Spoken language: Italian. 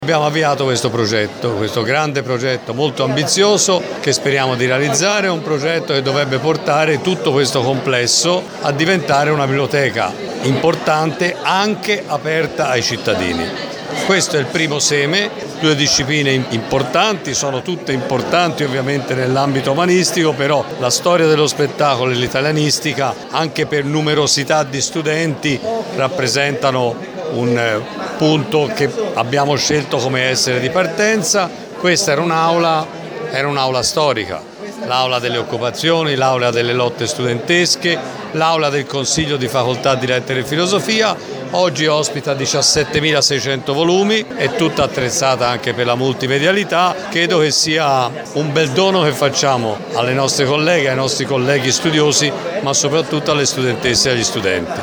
Abbiamo avviato questo progetto, questo grande progetto molto ambizioso che speriamo di realizzare, un progetto che dovrebbe portare tutto questo complesso a diventare una biblioteca importante anche aperta ai cittadini. Questo è il primo seme, due discipline importanti, sono tutte importanti ovviamente nell'ambito umanistico, però la storia dello spettacolo e l'italianistica, anche per numerosità di studenti, rappresentano un punto che abbiamo scelto come essere di partenza. Questa era un'aula storica, l'aula delle occupazioni, l'aula delle lotte studentesche, l'aula del Consiglio di Facoltà di Lettere e Filosofia. Oggi ospita 17.600 volumi, è tutta attrezzata anche per la multimedialità. Credo che sia un bel dono che facciamo alle nostre colleghe, ai nostri colleghi studiosi, ma soprattutto alle studentesse e agli studenti.